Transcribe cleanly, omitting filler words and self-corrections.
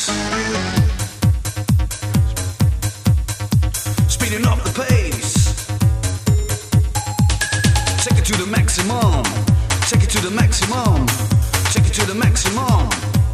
pace. Speeding up the pace. Take it to the maximum. Take it to the maximum. Take it to the maximum.